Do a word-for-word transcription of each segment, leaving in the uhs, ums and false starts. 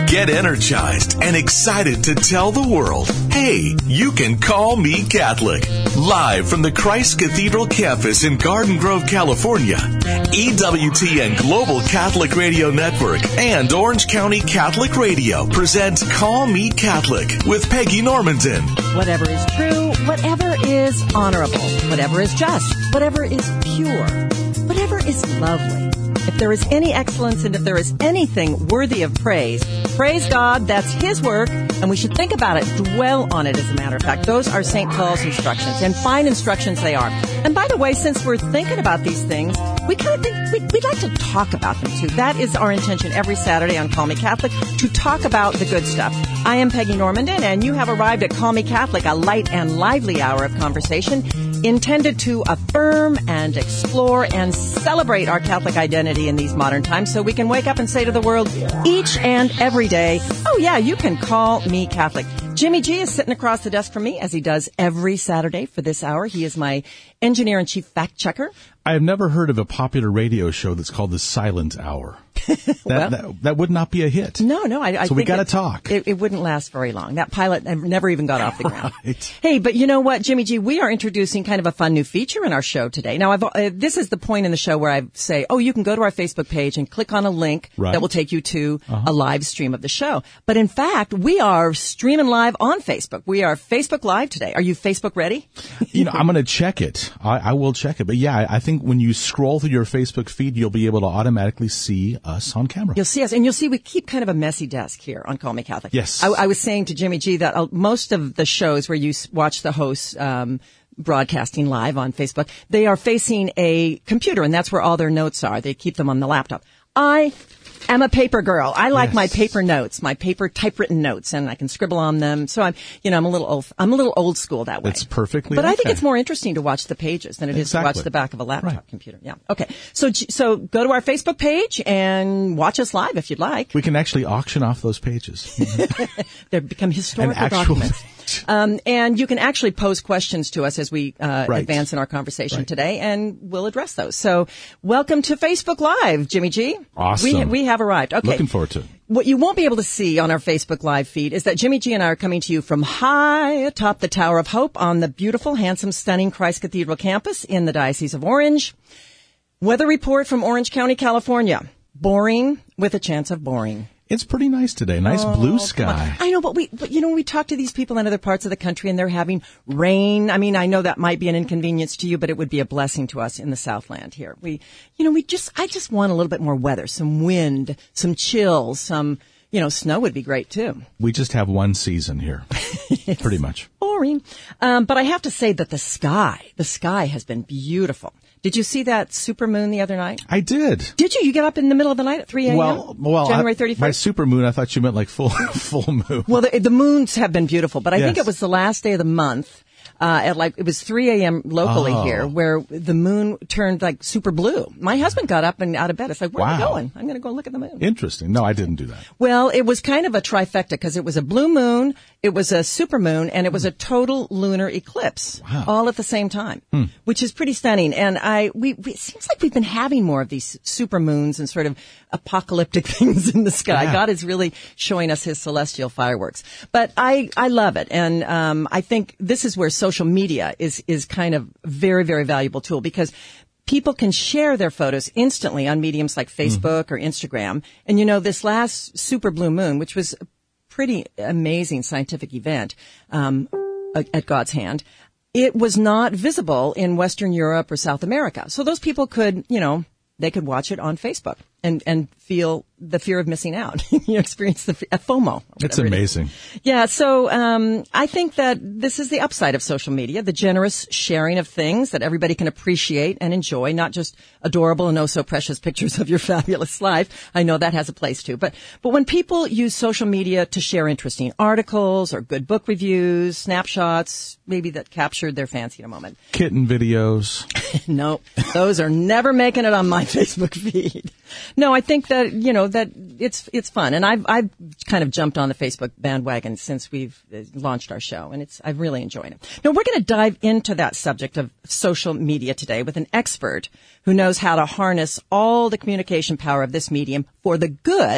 Get energized and excited to tell the world, hey, you can call me Catholic. Live from the Christ Cathedral campus in Garden Grove, California, E W T N Global Catholic Radio Network and Orange County Catholic Radio present Call Me Catholic with Peggy Normandin. Whatever is true, whatever is honorable, whatever is just, whatever is pure, whatever is lovely. If there is any excellence and if there is anything worthy of praise, praise God, that's His work, and we should think about it, dwell on it, as a matter of fact. Those are Saint Paul's instructions, and fine instructions they are. And by the way, since we're thinking about these things, we kind of think we'd, we'd like to talk about them, too. That is our intention every Saturday on Call Me Catholic, to talk about the good stuff. I am Peggy Normandin, and you have arrived at Call Me Catholic, a light and lively hour of conversation intended to affirm and explore and celebrate our Catholic identity in these modern times so we can wake up and say to the world each and every day, oh yeah, you can call me Catholic. Jimmy G is sitting across the desk from me, as he does every Saturday for this hour. He is my engineer-in-chief fact-checker. I have never heard of a popular radio show that's called the Silent Hour. That, well, that, that would not be a hit. No, no. I, I so think we got to it, talk. It, it wouldn't last very long. That pilot never even got off the ground. Right. Hey, but you know what, Jimmy G? We are introducing kind of a fun new feature in our show today. Now, I've, uh, this is the point in the show where I say, oh, you can go to our Facebook page and click on a link right. that will take you to uh-huh. a live stream of the show. But in fact, we are streaming live on Facebook. We are Facebook Live today. Are you Facebook ready? You know, I'm going to check it. I, I will check it. But yeah, I think when you scroll through your Facebook feed, you'll be able to automatically see us on camera. You'll see us, and you'll see we keep kind of a messy desk here on Call Me Catholic. Yes. I, I was saying to Jimmy G that uh, most of the shows where you s- watch the hosts um, broadcasting live on Facebook, they are facing a computer, and that's where all their notes are. They keep them on the laptop. I am a paper girl. I like yes. my paper notes, my paper typewritten notes, and I can scribble on them. So I'm, you know, I'm a little old, I'm a little old school that way. It's perfectly But okay. I think it's more interesting to watch the pages than it is exactly. to watch the back of a laptop right. computer. Yeah. Okay. So, so go to our Facebook page and watch us live if you'd like. We can actually auction off those pages. They become historical An actual documents. Um, and you can actually pose questions to us as we uh, right. advance in our conversation right. today, and we'll address those. So welcome to Facebook Live, Jimmy G. Awesome. We, we have arrived. Okay. Looking forward to it. What you won't be able to see on our Facebook Live feed is that Jimmy G and I are coming to you from high atop the Tower of Hope on the beautiful, handsome, stunning Christ Cathedral campus in the Diocese of Orange. Weather report from Orange County, California. Boring with a chance of boring. It's pretty nice today. Nice oh, blue sky. I know, but we, but you know, we talk to these people in other parts of the country and they're having rain. I mean, I know that might be an inconvenience to you, but it would be a blessing to us in the Southland here. We, you know, we just, I just want a little bit more weather, some wind, some chill, some, you know, snow would be great too. We just have one season here. Pretty much. Boring. Um, but I have to say that the sky, the sky has been beautiful. Did you see that supermoon the other night? I did. Did you? You get up in the middle of the night at three a.m.? Well, well, January I, thirty-first? by supermoon, I thought you meant like full full moon. Well, the, the moons have been beautiful, but I yes. think it was the last day of the month. Uh, at like, it was three a.m. locally oh. here, where the moon turned like super blue. My husband got up and out of bed. It's like, where wow. are you going? I'm going to go look at the moon. Interesting. No, I didn't do that. Well, it was kind of a trifecta because it was a blue moon, it was a super moon, and it was a total lunar eclipse. Wow. All at the same time, hmm. which is pretty stunning. And I, we, we, it seems like we've been having more of these super moons and sort of apocalyptic things in the sky. Yeah. God is really showing us his celestial fireworks. But I, I love it. And, um, I think this is where social media is, is kind of very, very valuable tool because people can share their photos instantly on mediums like Facebook mm. or Instagram. And you know, this last super blue moon, which was a pretty amazing scientific event, um, at God's hand, it was not visible in Western Europe or South America. So those people could, you know, they could watch it on Facebook and, and feel the fear of missing out. You experience the uh, FOMO. It's amazing. It yeah. So, um, I think that this is the upside of social media, the generous sharing of things that everybody can appreciate and enjoy, not just adorable and oh so precious pictures of your fabulous life. I know that has a place too. But, but when people use social media to share interesting articles or good book reviews, snapshots, maybe that captured their fancy in a moment. Kitten videos. No, those are never making it on my Facebook feed. No, I think that, you know, that it's, it's fun. And I've, I've kind of jumped on the Facebook bandwagon since we've launched our show, and it's, I've really enjoyed it. Now, we're going to dive into that subject of social media today with an expert who knows how to harness all the communication power of this medium for the good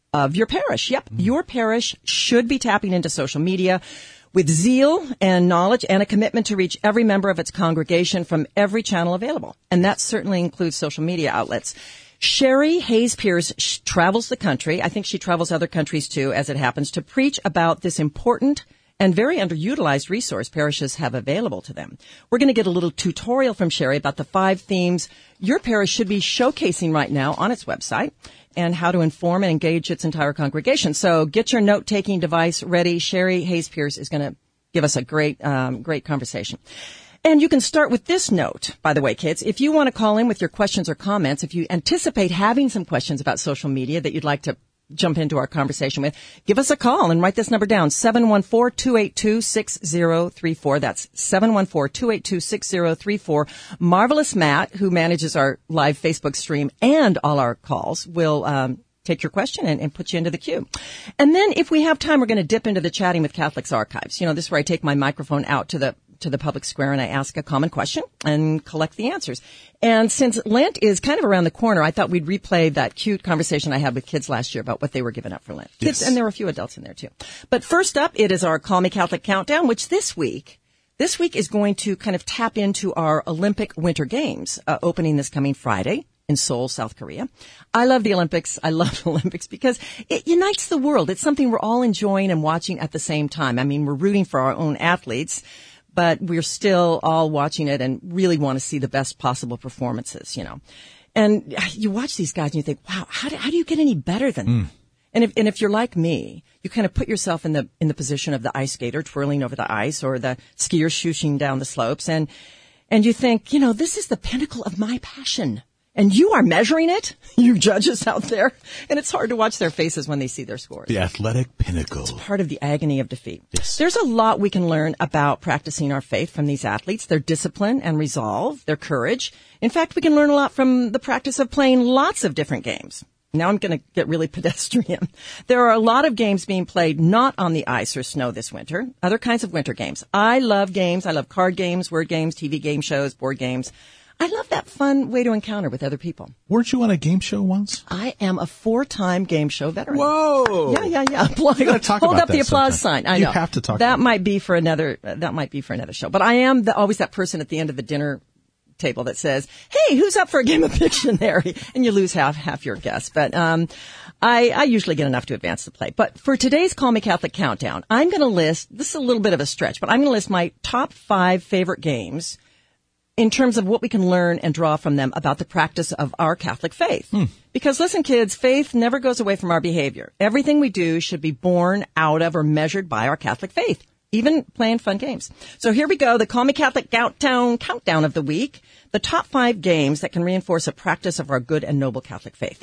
of your parish. Yep, mm. your parish should be tapping into social media with zeal and knowledge and a commitment to reach every member of its congregation from every channel available. And that certainly includes social media outlets. Sherry Hayes Pierce sh- travels the country. I think she travels other countries too, as it happens, to preach about this important and very underutilized resource parishes have available to them. We're going to get a little tutorial from Sherry about the five themes your parish should be showcasing right now on its website and how to inform and engage its entire congregation. So get your note-taking device ready. Sherry Hayes Pierce is going to give us a great, um, great conversation. And you can start with this note, by the way, kids. If you want to call in with your questions or comments, if you anticipate having some questions about social media that you'd like to jump into our conversation with, give us a call and write this number down, seven one four, two eight two, six zero three four. That's seven one four, two eight two, six zero three four. Marvelous Matt, who manages our live Facebook stream and all our calls, will um take your question and, and put you into the queue. And then if we have time, we're going to dip into the Chatting with Catholics archives. You know, this is where I take my microphone out to the to the public square and I ask a common question and collect the answers. And since Lent is kind of around the corner, I thought we'd replay that cute conversation I had with kids last year about what they were giving up for Lent. Kids, yes. And there were a few adults in there too. But first up, it is our Call Me Catholic Countdown, which this week, this week is going to kind of tap into our Olympic Winter Games, uh, opening this coming Friday in Seoul, South Korea. I love the Olympics. I love the Olympics because it unites the world. It's something we're all enjoying and watching at the same time. I mean, we're rooting for our own athletes, but we're still all watching it and really want to see the best possible performances, you know. And you watch these guys and you think, wow, how do, how do you get any better than mm. them? And if, and if you're like me, you kind of put yourself in the, in the position of the ice skater twirling over the ice or the skier shooshing down the slopes. And, and you think, you know, this is the pinnacle of my passion. And you are measuring it, you judges out there, and it's hard to watch their faces when they see their scores. The athletic pinnacle. It's part of the agony of defeat. Yes. There's a lot we can learn about practicing our faith from these athletes, their discipline and resolve, their courage. In fact, we can learn a lot from the practice of playing lots of different games. Now I'm going to get really pedestrian. There are a lot of games being played not on the ice or snow this winter, other kinds of winter games. I love games. I love card games, word games, T V game shows, board games. I love that fun way to encounter with other people. Weren't you on a game show once? I am a four-time game show veteran. Whoa! Yeah, yeah, yeah. Applause. You gotta talk Hold about up that the applause sometime. sign. I you know. You have to talk. That about might be for another. Uh, that might be for another show. But I am the, always that person at the end of the dinner table that says, "Hey, who's up for a game of Pictionary?" And you lose half half your guests. But um, I, I usually get enough to advance the play. But for today's Call Me Catholic Countdown, I'm going to list. This is a little bit of a stretch, but I'm going to list my top five favorite games in terms of what we can learn and draw from them about the practice of our Catholic faith. Hmm. Because listen, kids, faith never goes away from our behavior. Everything we do should be born out of or measured by our Catholic faith, even playing fun games. So here we go, the Call Me Catholic Countdown, countdown of the week, the top five games that can reinforce a practice of our good and noble Catholic faith.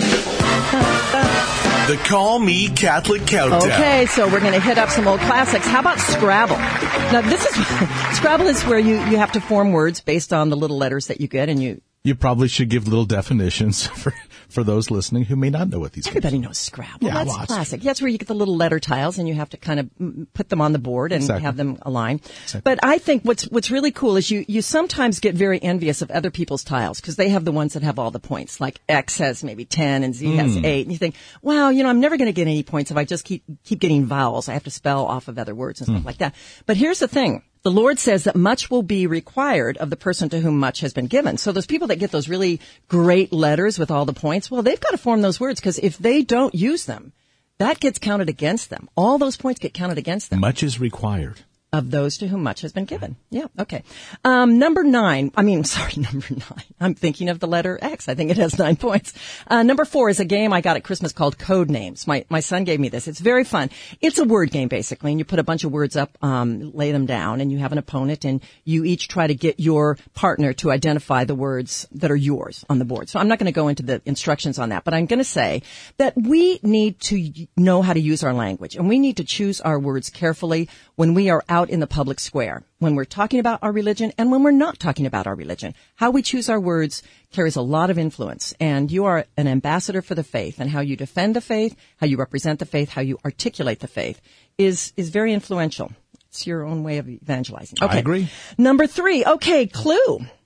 The Call Me Catholic Countdown. Okay, so we're going to hit up some old classics. How about Scrabble? Now, this is Scrabble is where you, you have to form words based on the little letters that you get, and you. You probably should give little definitions for for those listening who may not know what these. Everybody games are. knows Scrabble. Yeah, That's well, classic. Yeah, that's where you get the little letter tiles, and you have to kind of put them on the board and exactly. have them align. Exactly. But I think what's what's really cool is you you sometimes get very envious of other people's tiles because they have the ones that have all the points. Like X has maybe ten and Z mm. has eight, and you think, wow, you know, I'm never going to get any points if I just keep keep getting vowels. I have to spell off of other words and stuff mm. like that. But here's the thing. The Lord says that much will be required of the person to whom much has been given. So those people that get those really great letters with all the points, well, they've got to form those words because if they don't use them, that gets counted against them. All those points get counted against them. Much is required. Of those to whom much has been given. Yeah, okay. Um, number nine, I mean, sorry, number nine. I'm thinking of the letter X. I think it has nine points. Uh, number four is a game I got at Christmas called Code Names. My, my son gave me this. It's very fun. It's a word game, basically, and you put a bunch of words up, um, lay them down, and you have an opponent, and you each try to get your partner to identify the words that are yours on the board. So I'm not going to go into the instructions on that, but I'm going to say that we need to know how to use our language, and we need to choose our words carefully when we are out in the public square, when we're talking about our religion and when we're not talking about our religion. How we choose our words carries a lot of influence, and you are an ambassador for the faith, and how you defend the faith, how you represent the faith, how you articulate the faith is is very influential. It's your own way of evangelizing. Okay. I agree. Number three, okay, clue.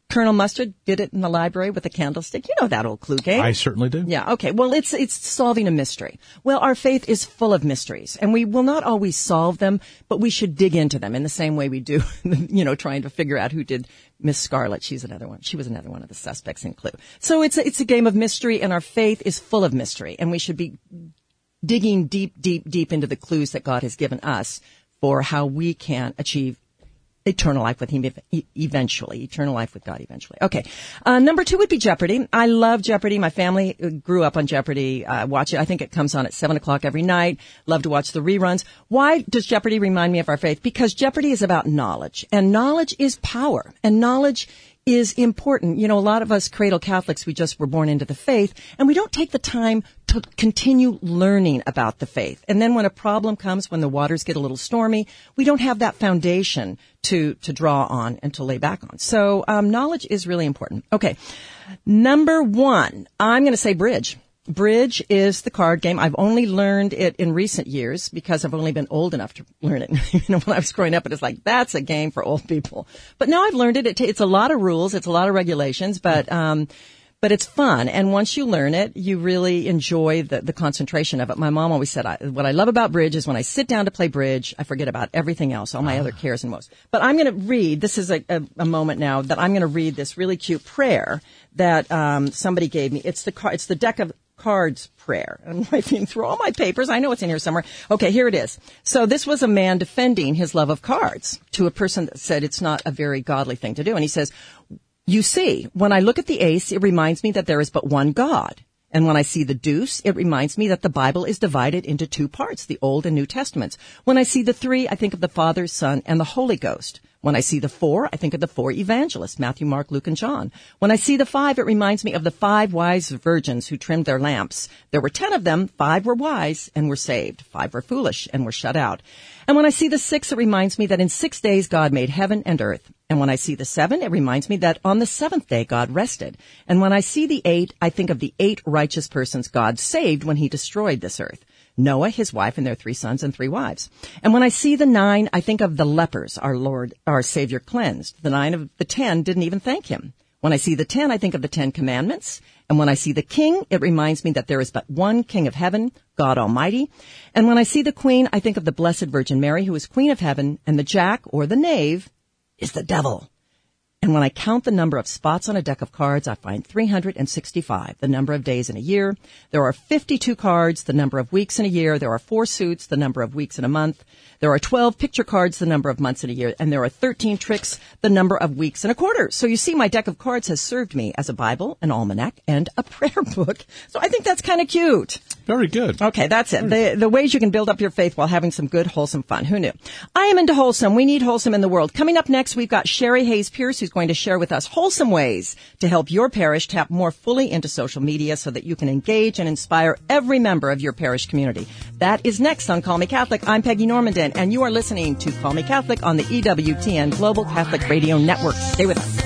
Colonel Mustard did it in the library with a candlestick. You know that old clue game. I certainly do. Yeah, okay. Well, it's it's solving a mystery. Well, our faith is full of mysteries, and we will not always solve them, but we should dig into them in the same way we do, you know, trying to figure out who did Miss Scarlet. She's another one. She was another one of the suspects in Clue. So it's a, it's a game of mystery, and our faith is full of mystery, and we should be digging deep, deep, deep into the clues that God has given us for how we can achieve eternal life with him eventually, eternal life with God eventually. Okay. Uh, number two would be Jeopardy. I love Jeopardy. My family grew up on Jeopardy. Uh, watch it. I think it comes on at seven o'clock every night. Love to watch the reruns. Why does Jeopardy remind me of our faith? Because Jeopardy is about knowledge, and knowledge is power, and knowledge is important. You know, a lot of us cradle Catholics, we just were born into the faith, and we don't take the time to continue learning about the faith. And then when a problem comes, when the waters get a little stormy, we don't have that foundation to, to draw on and to lay back on. So, um, knowledge is really important. Okay. Number one, I'm going to say bridge. Bridge is the card game. I've only learned it in recent years because I've only been old enough to learn it. You know, when I was growing up, it was like, that's a game for old people. But now I've learned it. it t- it's a lot of rules. It's a lot of regulations, but, um, but it's fun. And once you learn it, you really enjoy the, the concentration of it. My mom always said, I, what I love about bridge is when I sit down to play bridge, I forget about everything else, all my other cares and woes. But I'm going to read, this is a, a, a moment now that I'm going to read this really cute prayer that, um, somebody gave me. It's the car, it's the deck of cards prayer. I'm wiping through all my papers. I know it's in here somewhere. Okay, here it is. So this was a man defending his love of cards to a person that said it's not a very godly thing to do. And he says, you see, when I look at the ace, it reminds me that there is but one God. And when I see the deuce, it reminds me that the Bible is divided into two parts, the Old and New Testaments. When I see the three, I think of the Father, Son, and the Holy Ghost. When I see the four, I think of the four evangelists, Matthew, Mark, Luke, and John. When I see the five, it reminds me of the five wise virgins who trimmed their lamps. There were ten of them. Five were wise and were saved. Five were foolish and were shut out. And when I see the six, it reminds me that in six days God made heaven and earth. And when I see the seven, it reminds me that on the seventh day God rested. And when I see the eight, I think of the eight righteous persons God saved when he destroyed this earth. Noah, his wife, and their three sons and three wives. And when I see the nine, I think of the lepers our Lord, our Savior cleansed. The nine of the ten didn't even thank him. When I see the ten, I think of the Ten Commandments. And when I see the king, it reminds me that there is but one King of heaven, God Almighty. And when I see the queen, I think of the Blessed Virgin Mary, who is Queen of heaven, and the jack, or the knave, is the devil. And when I count the number of spots on a deck of cards, I find three hundred sixty-five, the number of days in a year. There are fifty-two cards, the number of weeks in a year. There are four suits, the number of weeks in a month. There are twelve picture cards, the number of months in a year. And there are thirteen tricks, the number of weeks in a quarter. So you see, my deck of cards has served me as a Bible, an almanac, and a prayer book. So I think that's kind of cute. Very good. Okay, that's it. The, the ways you can build up your faith while having some good, wholesome fun. Who knew? I am into wholesome. We need wholesome in the world. Coming up next, we've got Sherry Hayes Pierce, who's going to share with us wholesome ways to help your parish tap more fully into social media so that you can engage and inspire every member of your parish community. That is next on Call Me Catholic. I'm Peggy Normandin, and you are listening to Call Me Catholic on the E W T N Global Catholic Radio Network. Stay with us.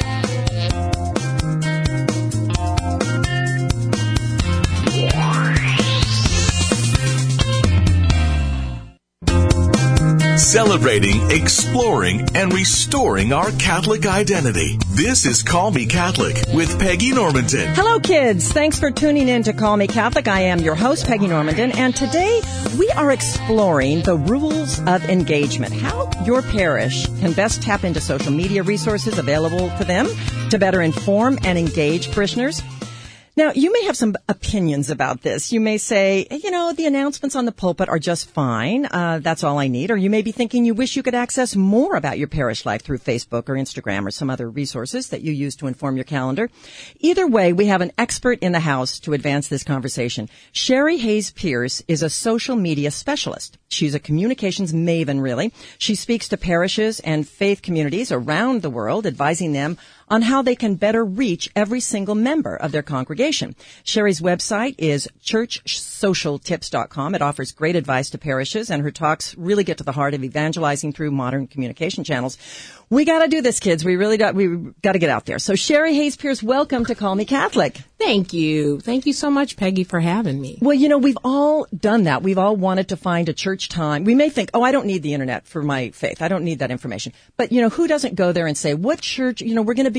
Celebrating, exploring, and restoring our Catholic identity. This is Call Me Catholic with Peggy Normandin. Hello, kids. Thanks for tuning in to Call Me Catholic. I am your host, Peggy Normandin, and today we are exploring the rules of engagement, how your parish can best tap into social media resources available to them to better inform and engage parishioners. Now, you may have some opinions about this. You may say, you know, the announcements on the pulpit are just fine. Uh, that's all I need. Or you may be thinking you wish you could access more about your parish life through Facebook or Instagram or some other resources that you use to inform your calendar. Either way, we have an expert in the house to advance this conversation. Sherry Hayes Pierce is a social media specialist. She's a communications maven, really. She speaks to parishes and faith communities around the world, advising them on how they can better reach every single member of their congregation. Sherry's website is church social tips dot com. It offers great advice to parishes, and her talks really get to the heart of evangelizing through modern communication channels. We got to do this, kids. We really got, we got to get out there. So Sherry Hayes Pierce, welcome to Call Me Catholic. Thank you. Thank you so much, Peggy, for having me. Well, you know, we've all done that. We've all wanted to find a church time. We may think, oh, I don't need the internet for my faith. I don't need that information. But, you know, who doesn't go there and say, what church, you know, we're going to be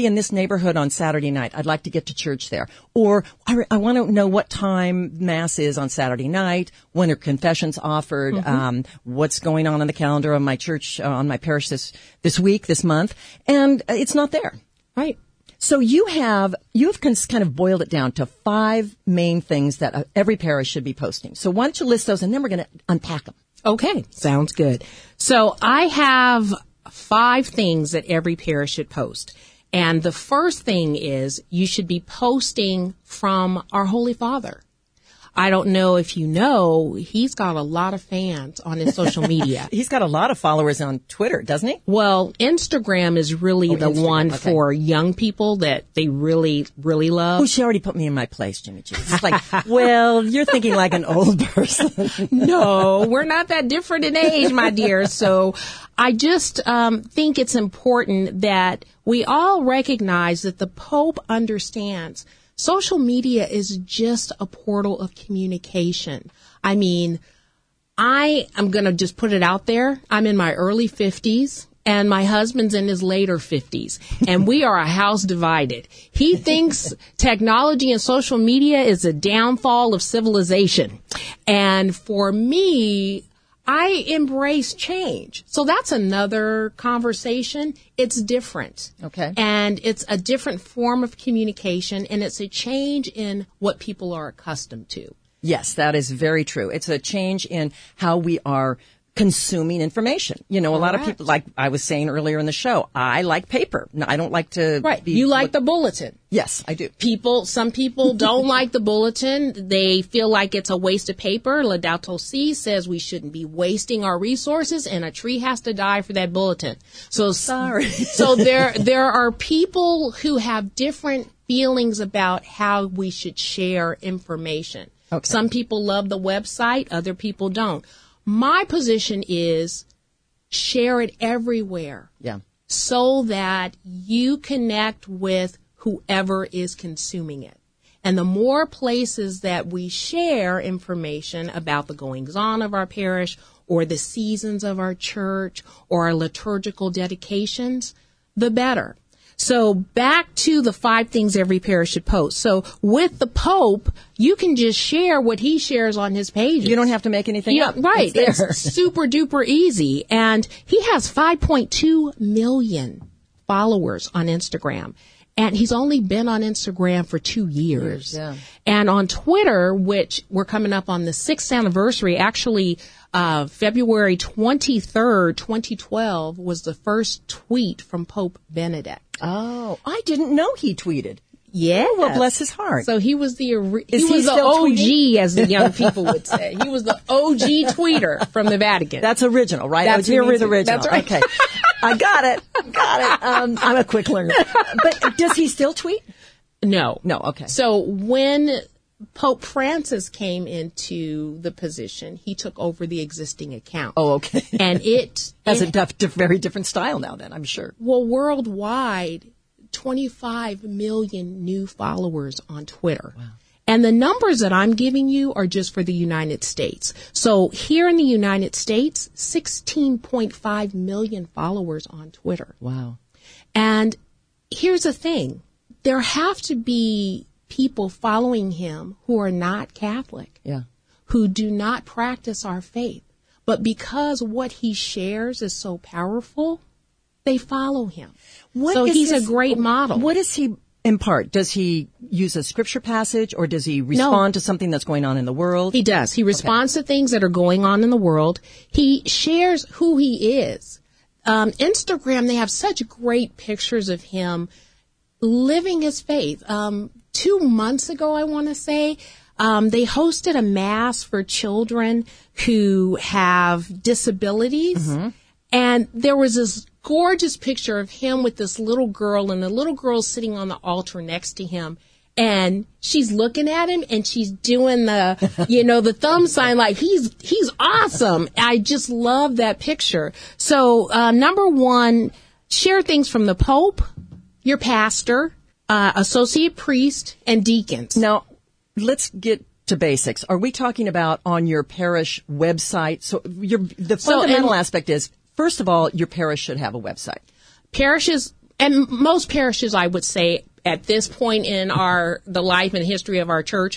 be in this neighborhood on Saturday night. I'd like to get to church there. Or I, I want to know what time Mass is on Saturday night, when are confessions offered, mm-hmm. um, what's going on on the calendar of my church, uh, on my parish this, this week, this month. And it's not there. Right. So you have, you have kind of boiled it down to five main things that every parish should be posting. So why don't you list those, and then we're going to unpack them. Okay, sounds good. So I have five things that every parish should post. And the first thing is you should be posting from our Holy Father. I don't know if you know, he's got a lot of fans on his social media. He's got a lot of followers on Twitter, doesn't he? Well, Instagram is really oh, the Instagram. one okay. for young people that they really, really love. Oh, she already put me in my place, Jimmy G. It's like, well, you're thinking like an old person. No, we're not that different in age, my dear. So I just um, think it's important that we all recognize that the Pope understands social media is just a portal of communication. I mean, I am going to just put it out there. I'm in my early fifties and my husband's in his later fifties, and we are a house divided. He thinks technology and social media is a downfall of civilization. And for me, I embrace change. So that's another conversation. It's different. Okay. And it's a different form of communication, and it's a change in what people are accustomed to. Yes, that is very true. It's a change in how we are consuming information. You know, a lot of people, like I was saying earlier in the show, I like paper. No, I don't like to Right. be... You like look, the bulletin. Yes, I do. People, some people don't like the bulletin. They feel like it's a waste of paper. Laudato Si says we shouldn't be wasting our resources, and a tree has to die for that bulletin. So sorry. So there, there are people who have different feelings about how we should share information. Okay. Some people love the website, other people don't. My position is share it everywhere. Yeah. So that you connect with whoever is consuming it. And the more places that we share information about the goings-on of our parish or the seasons of our church or our liturgical dedications, the better. So back to the five things every parish should post. So with the Pope, you can just share what he shares on his pages. You don't have to make anything yeah, up. Right. It's, it's super duper easy. And he has five point two million followers on Instagram. And he's only been on Instagram for two years. Yeah. And on Twitter, which we're coming up on the sixth anniversary, actually, uh, February twenty-third, twenty twelve was the first tweet from Pope Benedict. Oh, I didn't know he tweeted. Yeah. Oh, well, bless his heart. So he was the, he was he the still O G, tweeting? as the young people would say. He was the O G tweeter from the Vatican. That's original, right? That's O G means original. original. That's right. Okay. I got it. Got it. Um, I'm a quick learner. But does he still tweet? No. No, okay. So when Pope Francis came into the position, he took over the existing account. Oh, okay. And it has it, a def- def- very different style now then, I'm sure. Well, worldwide, twenty-five million new followers on Twitter. Wow. And the numbers that I'm giving you are just for the United States. So here in the United States, sixteen point five million followers on Twitter. Wow. And here's the thing. There have to be people following him who are not Catholic, yeah, who do not practice our faith. But because what he shares is so powerful, they follow him. What so he's his, a great model. What does he impart? Does he use a scripture passage, or does he respond no. to something that's going on in the world? He does. He responds okay. to things that are going on in the world. He shares who he is. Um, Instagram, they have such great pictures of him living his faith. Um, two months ago, I want to say, um, they hosted a mass for children who have disabilities. Mm-hmm. And there was this gorgeous picture of him with this little girl, and the little girl's sitting on the altar next to him. And she's looking at him, and she's doing the, you know, the thumb sign like he's he's awesome. I just love that picture. So, uh, number one, share things from the Pope, your pastor, uh, associate priest, and deacons. Now, let's get to basics. Are we talking about on your parish website? So, your the fundamental so, and, aspect is, first of all, your parish should have a website. Parishes and most parishes, I would say, at this point in our the life and history of our church,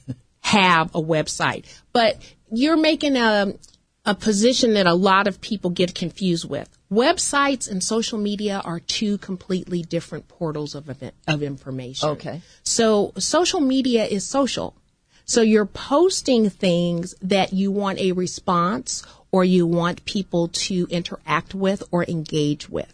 have a website. But you're making a a position that a lot of people get confused with. Websites and social media are two completely different portals of event, of information. Okay. So social media is social. So you're posting things that you want a response or you want people to interact with or engage with.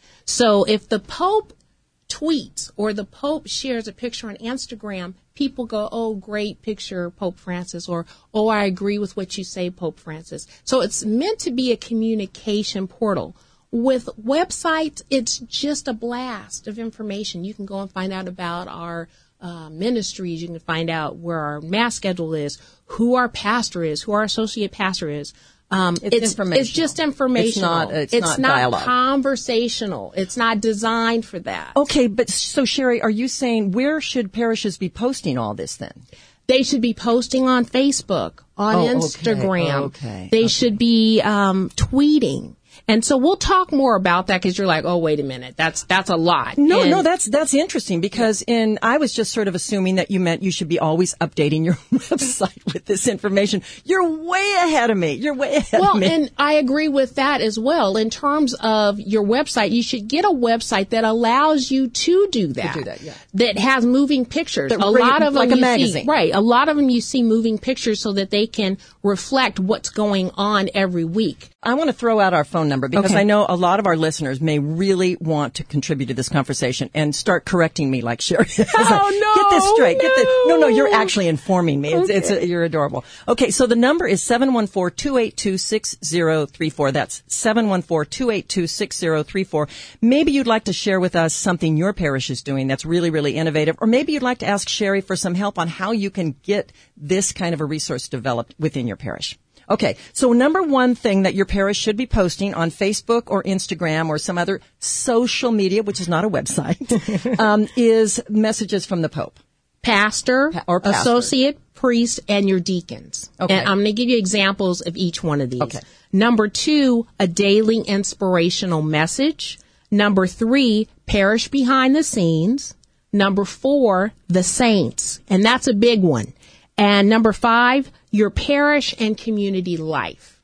So if the Pope tweets or the Pope shares a picture on Instagram, people go, oh, great picture, Pope Francis, or, oh, I agree with what you say, Pope Francis. So it's meant to be a communication portal. With websites, it's just a blast of information. You can go and find out about our uh, ministries. You can find out where our mass schedule is, who our pastor is, who our associate pastor is. Um, it's, it's informational. It's just informational. It's not, it's it's not, not dialogue. Conversational. It's not designed for that. Okay, but so Sherry, are you saying where should parishes be posting all this then? They should be posting on Facebook, on oh, Instagram. Okay, okay, they okay. should be um, tweeting. And so we'll talk more about that because you're like, oh, wait a minute, that's that's a lot. No, and no, that's that's interesting because in I was just sort of assuming that you meant you should be always updating your website with this information. You're way ahead of me. You're way ahead well, of me. and I agree with that as well. In terms of your website, you should get a website that allows you to do that. To do that, yeah. That has moving pictures. That a re- lot of like them a you magazine. see, right? A lot of them you see moving pictures so that they can reflect what's going on every week. I want to throw out our phone number because Okay. I know a lot of our listeners may really want to contribute to this conversation and start correcting me like Sherry. Oh, no, Get this straight. Get this. No, no, you're no. actually informing me. It's, Okay. it's a, you're adorable. Okay, so the number is seven one four, two eight two, six zero three four. That's seven one four, two eight two, six zero three four. Maybe you'd like to share with us something your parish is doing that's really, really innovative, or maybe you'd like to ask Sherry for some help on how you can get this kind of a resource developed within your parish. Okay, so number one thing that your parish should be posting on Facebook or Instagram or some other social media, which is not a website, um, is messages from the Pope. Pastor, Pa- or pastor. associate priest, and your deacons. Okay. And I'm going to give you examples of each one of these. Okay. Number two, a daily inspirational message. Number three, parish behind the scenes. Number four, the saints. And that's a big one. And number five, your parish and community life.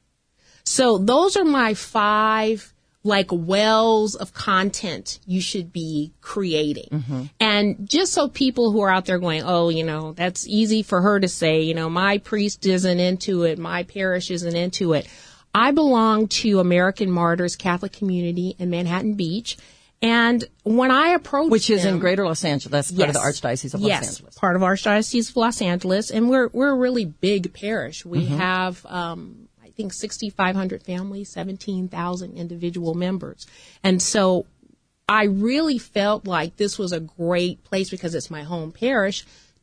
So those are my five like wells of content you should be creating. Mm-hmm. And just so people who are out there going, oh, you know, that's easy for her to say, you know, my priest isn't into it, my parish isn't into it. I belong to American Martyrs Catholic Community in Manhattan Beach. And when I approached Which is them, in Greater Los Angeles. That's part yes, of the Archdiocese of yes, Los Angeles. part of Archdiocese of Los Angeles. And we're we're a really big parish. We Mm-hmm. have, um, I think, sixty-five hundred families, seventeen thousand individual members. And so I really felt like this was a great place because it's my home parish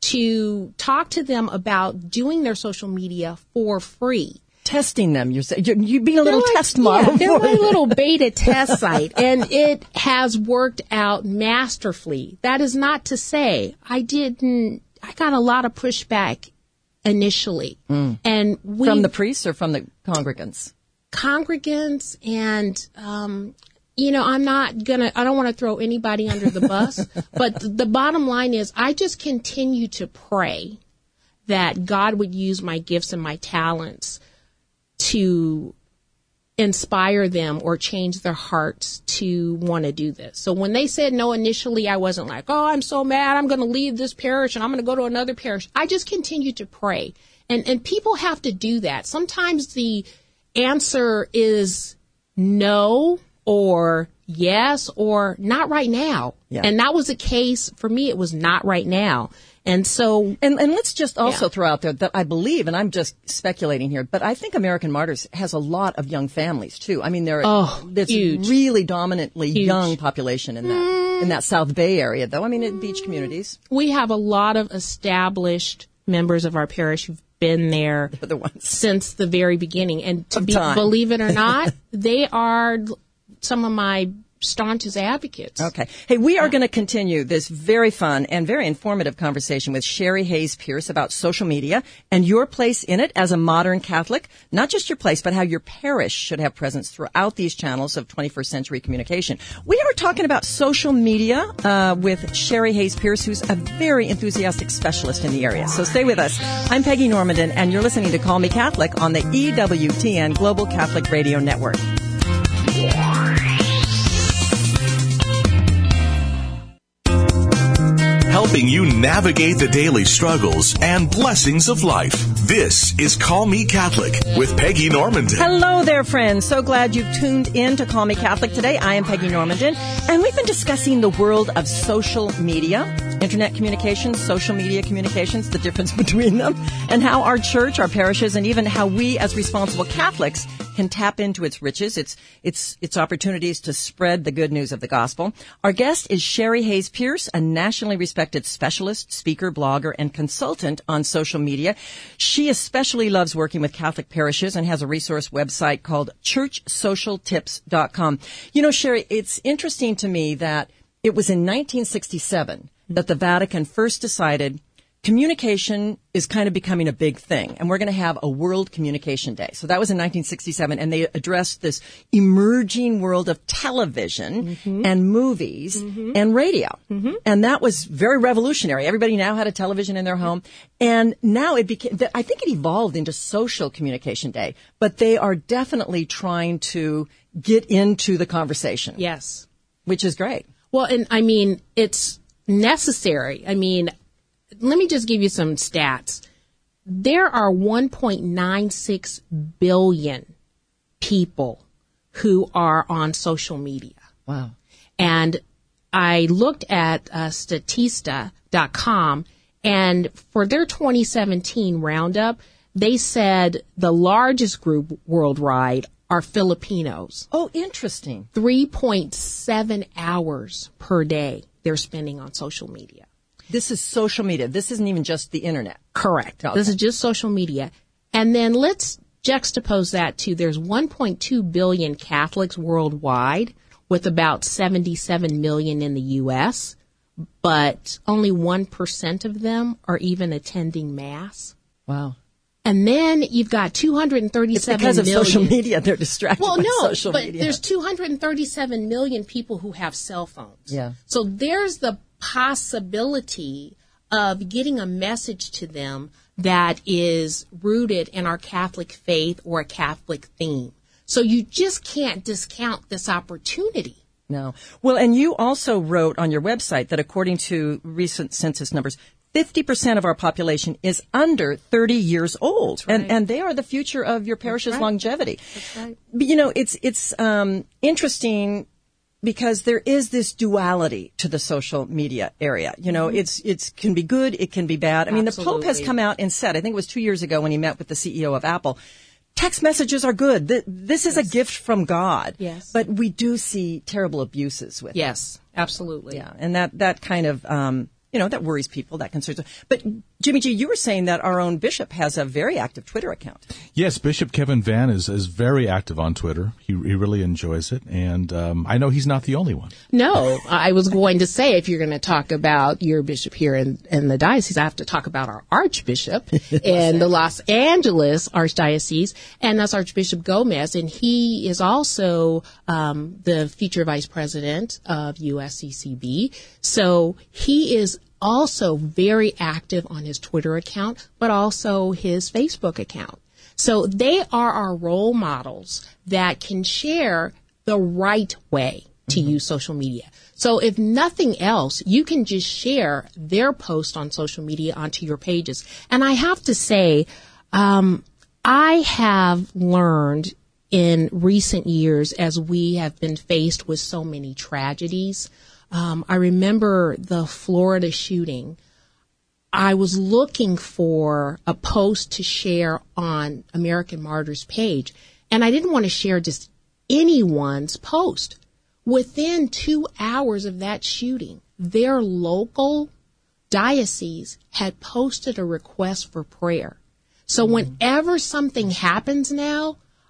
to talk to them about doing their social media for free. Testing them. You're saying you're, you're being a little They're like- test model. Yeah, they're for my it. little beta test site, and it has worked out masterfully. That is not to say I didn't. I got a lot of pushback initially, Mm. and we From the priests or from the congregants? congregants and. Um, you know, I'm not gonna, I don't want to throw anybody under the bus, but th- the bottom line is I just continue to pray that God would use my gifts and my talents to inspire them or change their hearts to want to do this. So when they said no initially, I wasn't like, oh, I'm so mad, I'm going to leave this parish and I'm going to go to another parish. I just continued to pray. And and people have to do that. Sometimes the answer is no or yes or not right now. Yeah. And that was the case for me. It was not right now. And so, And, and let's just also Yeah. throw out there that I believe, and I'm just speculating here, but I think American Martyrs has a lot of young families too. I mean, they're Oh, it's huge. really dominantly Huge. young population in that in that South Bay area, though. I mean, in beach communities, we have a lot of established members of our parish who've been there they're the ones. since the very beginning. And to Of be, time. believe it or not, they are some of my staunchest advocates. Okay. Hey, we are going to continue this very fun and very informative conversation with Sherry Hayes Pierce about social media and your place in it as a modern Catholic. Not just your place, but how your parish should have presence throughout these channels of twenty-first century communication. We are talking about social media uh, with Sherry Hayes Pierce, who's a very enthusiastic specialist in the area. So stay with us. I'm Peggy Normandin, and you're listening to Call Me Catholic on the E W T N Global Catholic Radio Network. Helping you navigate the daily struggles and blessings of life. This is Call Me Catholic with Peggy Normandin. Hello there, friends. So glad you've tuned in to Call Me Catholic today. I am Peggy Normandin, and we've been discussing the world of social media, internet communications, social media communications, the difference between them, and how our church, our parishes, and even how we as responsible Catholics can tap into its riches, its its its opportunities to spread the good news of the gospel. Our guest is Sherry Hayes Pierce, a nationally respected specialist, speaker, blogger, and consultant on social media. She especially loves working with Catholic parishes and has a resource website called church social tips dot com. You know, Sherry, it's interesting to me that it was in nineteen sixty-seven that the Vatican first decided communication is kind of becoming a big thing, and we're going to have a World Communication Day. So that was in nineteen sixty-seven, and they addressed this emerging world of television mm-hmm. and movies mm-hmm. and radio. Mm-hmm. And that was very revolutionary. Everybody now had a television in their home, and now it became, I think it evolved into Social Communication Day, but they are definitely trying to get into the conversation. Yes. Which is great. Well, and I mean, it's necessary. I mean, let me just give you some stats. There are one point nine six billion people who are on social media. Wow. And I looked at uh, Statista dot com, and for their twenty seventeen roundup, they said the largest group worldwide are Filipinos. Oh, interesting. three point seven hours per day they're spending on social media. This is social media. This isn't even just the internet. Correct. Okay. This is just social media. And then let's juxtapose that to there's one point two billion Catholics worldwide, with about seventy-seven million in the U S, but only one percent of them are even attending Mass. Wow. And then you've got two hundred thirty-seven it's because of million. social media, they're distracted well, by no, social but media. There's two hundred thirty-seven million people who have cell phones. Yeah. So there's the possibility of getting a message to them that is rooted in our Catholic faith or a Catholic theme. So you just can't discount this opportunity. No. Well, and you also wrote on your website that according to recent census numbers, fifty percent of our population is under thirty years old. That's right. And and they are the future of your parish's That's right. longevity. That's right. But, you know, it's it's um, interesting because there is this duality to the social media area. You know, mm-hmm. it's it's can be good, it can be bad. I mean, Absolutely. the Pope has come out and said, I think it was two years ago when he met with the C E O of Apple, text messages are good. This is yes. a gift from God. Yes. But we do see terrible abuses with yes, it. absolutely. Yeah, and that, that kind of, um, you know, that worries people, that concerns them. But, Jimmy G, you were saying that our own bishop has a very active Twitter account. Yes, Bishop Kevin Van is, is very active on Twitter. He, he really enjoys it, and um, I know he's not the only one. No, I was going to say, if you're going to talk about your bishop here in, in the diocese, I have to talk about our archbishop in the Los Angeles Archdiocese, and that's Archbishop Gomez, and he is also um, the future vice president of U S C C B. So he is also very active on his Twitter account, but also his Facebook account. So they are our role models that can share the right way to mm-hmm. use social media. So if nothing else, you can just share their post on social media onto your pages. And I have to say, um, I have learned in recent years, as we have been faced with so many tragedies, Um, I remember the Florida shooting. I was looking for a post to share on American Martyrs page, and I didn't want to share just anyone's post. Within two hours of that shooting, their local diocese had posted a request for prayer. So whenever something happens now,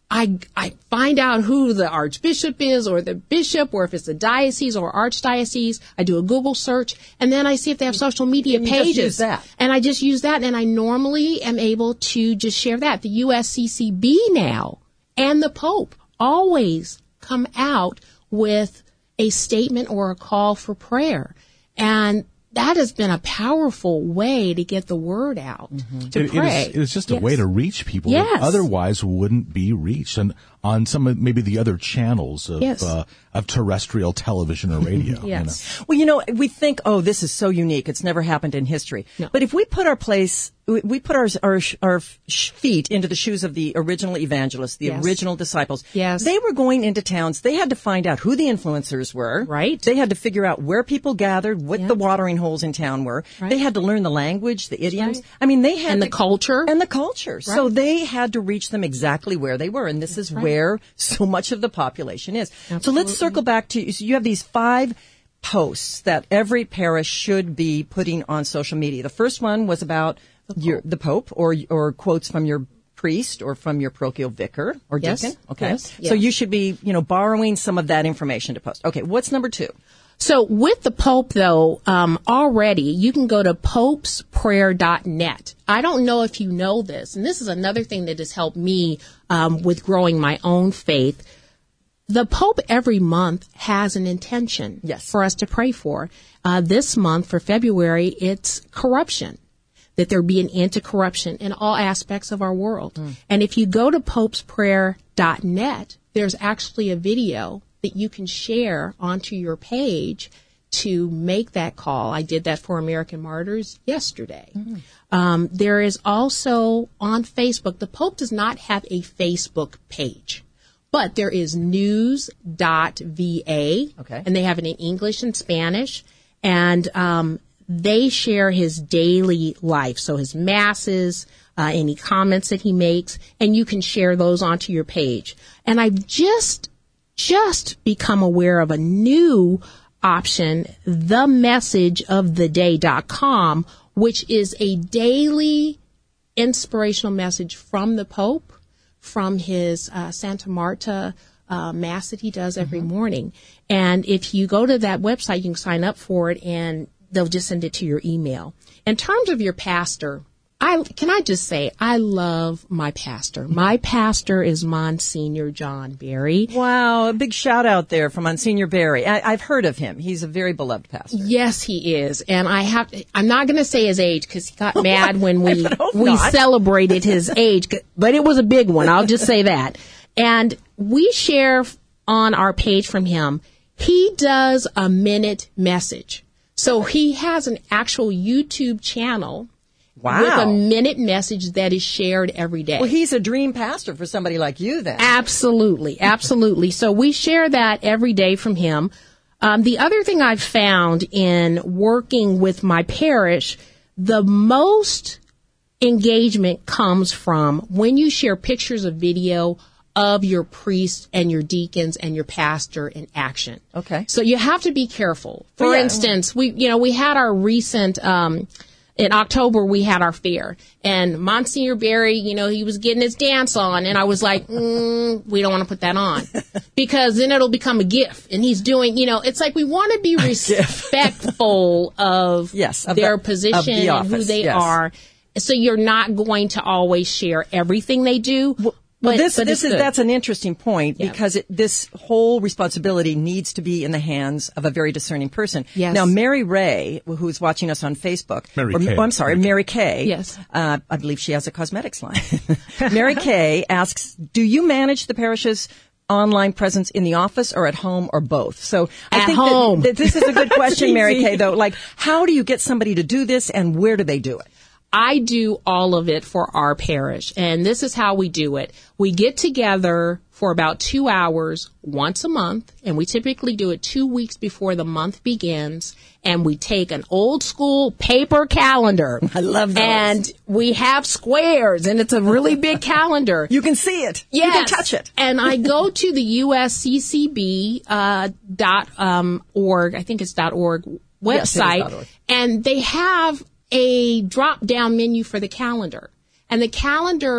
I, I find out who the archbishop is or the bishop, or if it's a diocese or archdiocese. I do a Google search, and then I see if they have social media And you pages. just use that. And I just use that, and I normally am able to just share that. The U S C C B now and the Pope always come out with a statement or a call for prayer. And that has been a powerful way to get the word out, mm-hmm. to it, pray. It is, it's just yes. a way to reach people yes. that otherwise wouldn't be reached. And on some of maybe the other channels of yes. uh, of terrestrial television or radio. yes. You know? Well, you know, we think, oh, this is so unique. It's never happened in history. No. But if we put our place, we put our, our, our feet into the shoes of the original evangelists, the yes. original disciples. Yes. They were going into towns. They had to find out who the influencers were. Right. They had to figure out where people gathered, what Yeah. the watering holes in town were. Right. They had to learn the language, the idioms. right. I mean, they had And to, the culture. And the culture. So Right. they had to reach them exactly where they were. And this is right. where so much of the population is. So Absolutely. let's circle back to, so you have these five posts that every parish should be putting on social media. The first one was about the your, the Pope, or or quotes from your priest or from your parochial vicar or Yes. deacon. Okay. Yes. So Yes. you should be, you know, borrowing some of that information to post. Okay. What's number two? So with the Pope, though, um, already you can go to popes prayer dot net. I don't know if you know this, and this is another thing that has helped me um, with growing my own faith. The Pope every month has an intention Yes. for us to pray for. Uh, this month, for February, it's corruption, that there be an end to corruption in all aspects of our world. Mm. And if you go to popes prayer dot net, there's actually a video that you can share onto your page to make that call. I did that for American Martyrs yesterday. Mm. Um, there is also on Facebook, the Pope does not have a Facebook page. But there is news dot v a, okay. and they have it in English and Spanish, and um, they share his daily life, so his masses, uh, any comments that he makes, and you can share those onto your page. And I've just, just become aware of a new option, the message of the day dot com, which is a daily inspirational message from the Pope, from his uh, Santa Marta uh, Mass that he does every mm-hmm. morning. And if you go to that website, you can sign up for it, and they'll just send it to your email. In terms of your pastor, I can I just say, I love my pastor. My pastor is Monsignor John Berry. Wow, a big shout out there from Monsignor Berry. I, I've heard of him. He's a very beloved pastor. Yes, he is. And I have, I'm not going to say his age because he got mad when we, we not. celebrated his age, but it was a big one. I'll just say that. And we share on our page from him, he does a minute message. So he has an actual YouTube channel. Wow. With a minute message that is shared every day. Well, he's a dream pastor for somebody like you then. Absolutely. Absolutely. So we share that every day from him. Um, the other thing I've found in working with my parish, the most engagement comes from when you share pictures of video of your priest and your deacons and your pastor in action. Okay. So you have to be careful. For Well, yeah. instance, we, you know, we had our recent, um, in October, we had our fair, and Monsignor Berry, you know, he was getting his dance on, and I was like, mm, we don't want to put that on, because then it'll become a GIF, and he's doing, you know, it's like we want to be respectful of, yes, of their the, position of the and who office, they yes. are, so you're not going to always share everything they do. Well, But, this, but this is good. that's an interesting point Yeah. because it, this whole responsibility needs to be in the hands of a very discerning person. Yes. Now, Mary Ray, who's watching us on Facebook, Mary or, Kay. oh, I'm sorry, Mary Kay. Yes. Uh, I believe she has a cosmetics line. Mary Kay asks, "Do you manage the parish's online presence in the office or at home or both?" So I At think home. That, that this is a good question, Mary easy. Kay. Though, like, how do you get somebody to do this, and where do they do it? I do all of it for our parish, and this is how we do it. We get together for about two hours once a month, and we typically do it two weeks before the month begins, and we take an old school paper calendar. I love those. And we have squares, and it's a really big calendar. You can see it. Yes. You can touch it. And I go to the U S C C B uh, dot um, org, I think it's dot org Yes, it is website, dot org. and they have a drop-down menu for the calendar. And the calendar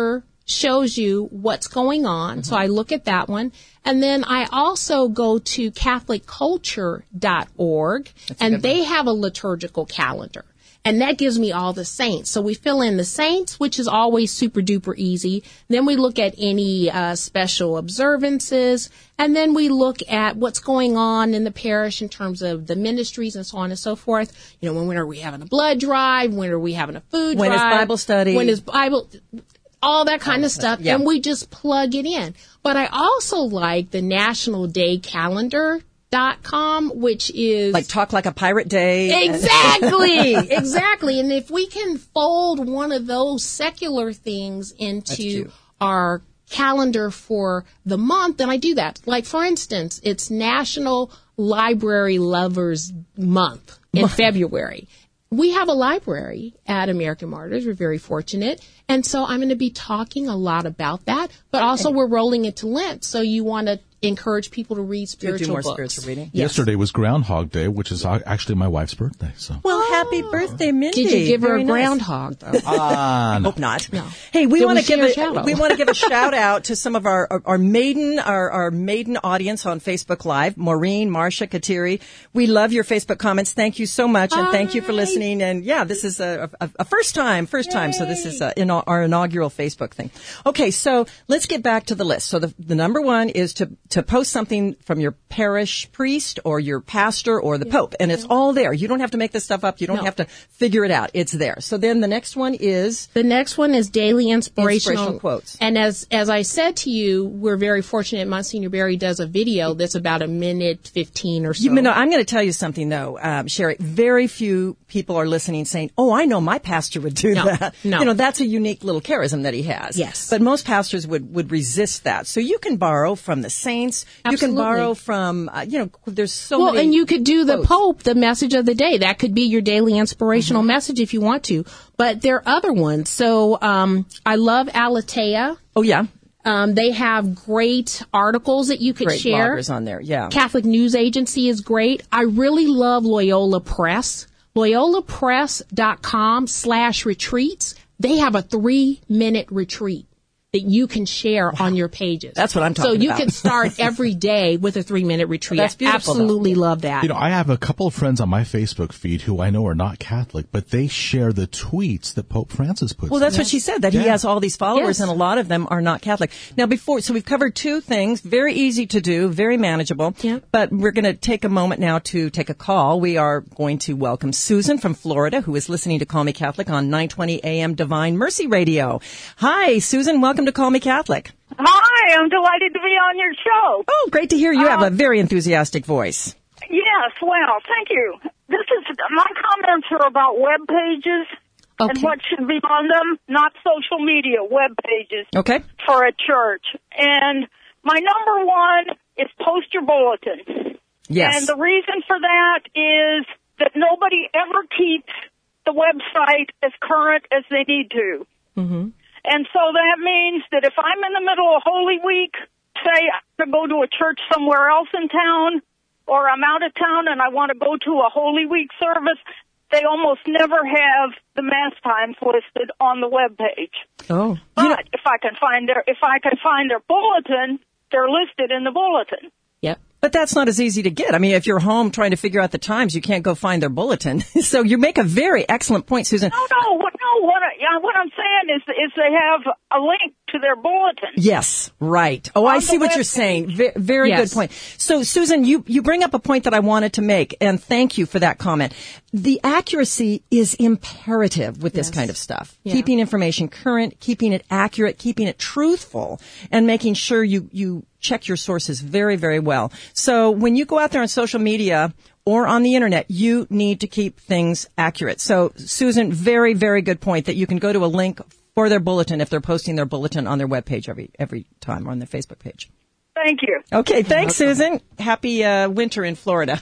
shows you what's going on. Mm-hmm. So I look at that one. And then I also go to Catholic Culture dot org, and they have a liturgical calendar. And that gives me all the saints. So we fill in the saints, which is always super duper easy. Then we look at any uh, special observances. And then we look at what's going on in the parish in terms of the ministries and so on and so forth. You know, when, when are we having a blood drive? When are we having a food when drive? When is Bible study? When is Bible... all that kind of stuff, yeah. and we just plug it in. But I also like the National Day Calendar dot com, which is like Talk Like a Pirate Day. Exactly, exactly. And if we can fold one of those secular things into our calendar for the month, then I do that. Like, for instance, it's National Library Lovers Month in February. We have a library at American Martyrs. We're very fortunate. And so I'm going to be talking a lot about that. But also we're rolling into Lent. So you want to encourage people to read spiritual do more books. spiritual reading. Yes. Yesterday was Groundhog Day, which is actually my wife's birthday. So. Well, happy birthday, Mindy. Did you give her Very a nice. groundhog, though? Uh, no. Hope not. No. Hey, we Did want we to give share a, a shout-out? we want to give a shout out to some of our our, our maiden our, our maiden audience on Facebook Live. Maureen, Marcia, Kateri. We love your Facebook comments. Thank you so much, and thank you for listening. And yeah, this is a, a, a first time, first time. So this is a, in our inaugural Facebook thing. Okay, so let's get back to the list. So the the number one is to to post something from your parish priest or your pastor or the yeah. Pope, and it's yeah. all there. You don't have to make this stuff up. You don't no. have to figure it out. It's there. So then the next one is the next one is daily inspirational, inspirational quotes. And as as I said to you, we're very fortunate. Monsignor Barry does a video that's about a minute fifteen or so. You know, I'm going to tell you something though, um, Sherry. Very few people are listening saying, "Oh, I know my pastor would do no, that." No, you know, that's a unique little charism that he has. Yes, but most pastors would would resist that. So you can borrow from the saints. Absolutely. You can borrow from uh, you know. There's so well, many. and you could do the quotes. Pope, the message of the day. That could be your daily inspirational mm-hmm. message if you want to. But there are other ones. So um, I love Aletheia. Oh yeah. Um, they have great articles that you could great share. Bloggers on there, yeah. Catholic News Agency is great. I really love Loyola Press. Loyola Press dot com slash retreats. They have a three-minute retreat that you can share on your pages. That's what I'm talking about. So you about. can start every day with a three-minute retreat. Well, that's beautiful, Absolutely though. love that. You know, I have a couple of friends on my Facebook feed who I know are not Catholic, but they share the tweets that Pope Francis puts. Well, that's in. what she said, that yeah. he has all these followers, yes. and a lot of them are not Catholic. Now, before, so we've covered two things, very easy to do, very manageable, yeah. but we're going to take a moment now to take a call. We are going to welcome Susan from Florida, who is listening to Call Me Catholic on nine twenty A M Divine Mercy Radio. Hi, Susan. Welcome to Call Me Catholic. Hi, I'm delighted to be on your show. Oh, great to hear you have uh, a very enthusiastic voice. Yes, well, thank you. This is, my comments are about web pages okay. and what should be on them, not social media, web pages okay. for a church. And my number one is post your bulletin. Yes. And the reason for that is that nobody ever keeps the website as current as they need to. Mm-hmm. And so that means that if I'm in the middle of Holy Week, say I want to go to a church somewhere else in town, or I'm out of town and I want to go to a Holy Week service, they almost never have the Mass times listed on the web page. Oh. But You know, if I can find their if I can find their bulletin, they're listed in the bulletin. Yep. But that's not as easy to get. I mean, if you're home trying to figure out the times, you can't go find their bulletin. So you make a very excellent point, Susan. No, no, what, no. What, I, yeah, what I'm saying is, is they have a link to their bulletin. Yes, right. Oh, On I see the what you're web saying. V- very Yes. good point. So, Susan, you, you bring up a point that I wanted to make, and thank you for that comment. The accuracy is imperative with this Yes. kind of stuff. Yeah. Keeping information current, keeping it accurate, keeping it truthful, and making sure you, you check your sources very, very well. So when you go out there on social media or on the internet, you need to keep things accurate. So, Susan, very, very good point that you can go to a link for their bulletin if they're posting their bulletin on their webpage every every time or on their Facebook page. Thank you. Okay, thanks, Susan. Happy uh, winter in Florida.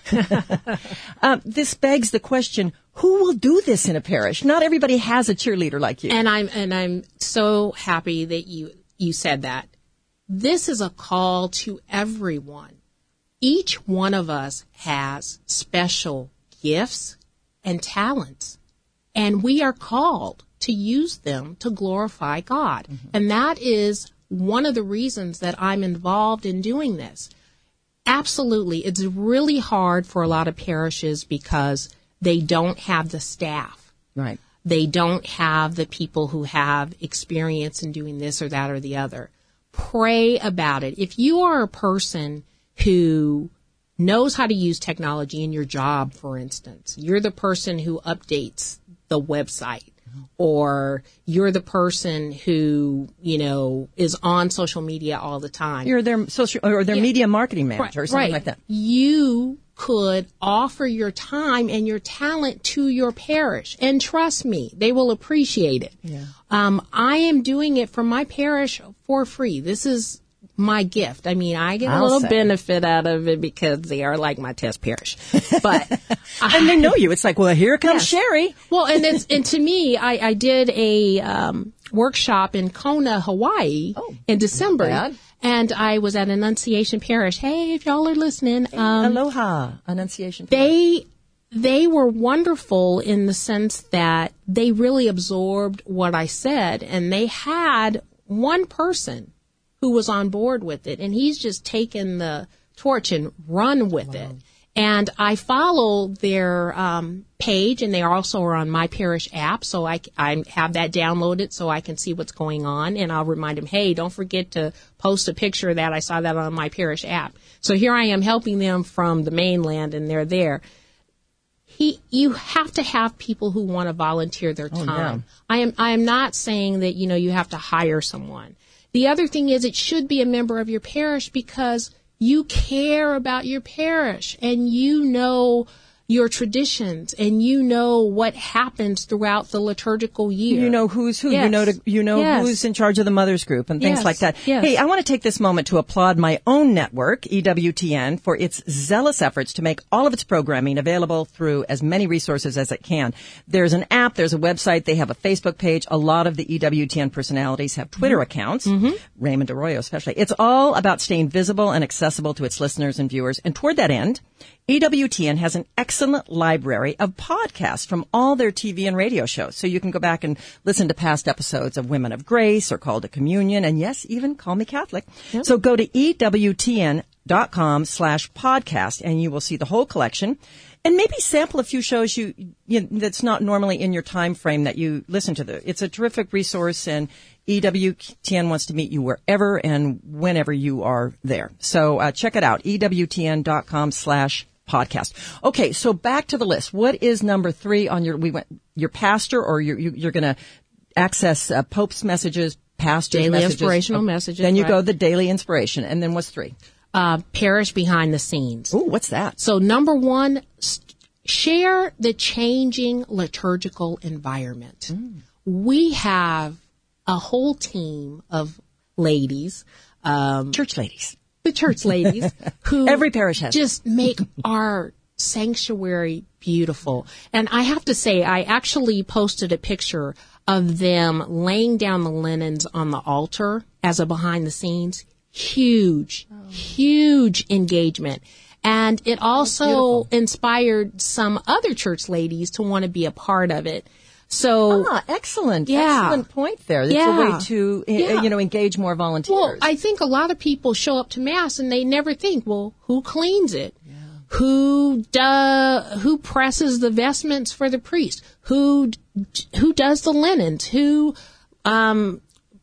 um, this begs the question: who will do this in a parish? Not everybody has a cheerleader like you. And I'm and I'm so happy that you you said that. This is a call to everyone. Each one of us has special gifts and talents, and we are called to use them to glorify God. Mm-hmm. And that is one of the reasons that I'm involved in doing this. Absolutely. It's really hard for a lot of parishes because they don't have the staff. Right. They don't have the people who have experience in doing this or that or the other. Pray about it. If you are a person who knows how to use technology in your job, for instance, you're the person who updates the website, or you're the person who, you know, is on social media all the time. You're their social or their yeah. media marketing manager, right, or something right. like that. You could offer your time and your talent to your parish. And trust me, they will appreciate it. Yeah. Um, I am doing it for my parish for free. This is my gift. I mean, I get a I'll little say. benefit out of it because they are like my test parish. But and they know you. It's like, well, here comes yes. Sherry. Well, and it's, and to me, I, I did a um, workshop in Kona, Hawaii oh, in December. Bad. And I was at Annunciation Parish. Hey, if y'all are listening. Um, Aloha, Annunciation Parish. They, they were wonderful in the sense that they really absorbed what I said. And they had one person who was on board with it. And he's just taken the torch and run with wow. it. And I follow their um, page, and they also are on My Parish app, so I, I have that downloaded so I can see what's going on, and I'll remind them, hey, don't forget to post a picture of that. I saw that on My Parish app. So here I am helping them from the mainland, and they're there. He, you have to have people who want to volunteer their time. Oh, yeah. I am, I am not saying that, you know, you have to hire someone. The other thing is it should be a member of your parish because you care about your parish and you know your traditions and you know what happens throughout the liturgical year. You know who's who. Yes. You know to, you know yes. who's in charge of the mothers group and things yes. like that. Yes. Hey, I want to take this moment to applaud my own network, E W T N, for its zealous efforts to make all of its programming available through as many resources as it can. There's an app, there's a website, they have a Facebook page. A lot of the E W T N personalities have Twitter mm-hmm. accounts, mm-hmm. Raymond Arroyo especially. It's all about staying visible and accessible to its listeners and viewers. And toward that end, E W T N has an excellent library of podcasts from all their T V and radio shows. So you can go back and listen to past episodes of Women of Grace or Call to Communion, and yes, even Call Me Catholic. Yep. So go to E W T N dot com slash podcast and you will see the whole collection. And maybe sample a few shows you, you that's not normally in your time frame that you listen to. The, it's a terrific resource, and E W T N wants to meet you wherever and whenever you are there. So uh, check it out, E W T N dot com slash podcast. Okay, so back to the list. What is number three on your? We went your pastor, or you're you, you're going to access uh, Pope's messages, pastor's daily messages, inspirational oh, messages. Then you right. go the daily inspiration, and then what's three? Uh, parish behind the scenes. Ooh, what's that? So number one, st- share the changing liturgical environment. Mm. We have a whole team of ladies, um, church ladies. The church ladies who every parish has just make our sanctuary beautiful. And I have to say, I actually posted a picture of them laying down the linens on the altar as a behind the scenes. Huge, oh. huge engagement. And it also inspired some other church ladies to want to be a part of it. So, ah, excellent, yeah. excellent point there. It's yeah. a way to, yeah. you know, engage more volunteers. Well, I think a lot of people show up to Mass and they never think, well, who cleans it? Yeah. Who does, who presses the vestments for the priest? Who, who does the linens? Who, um,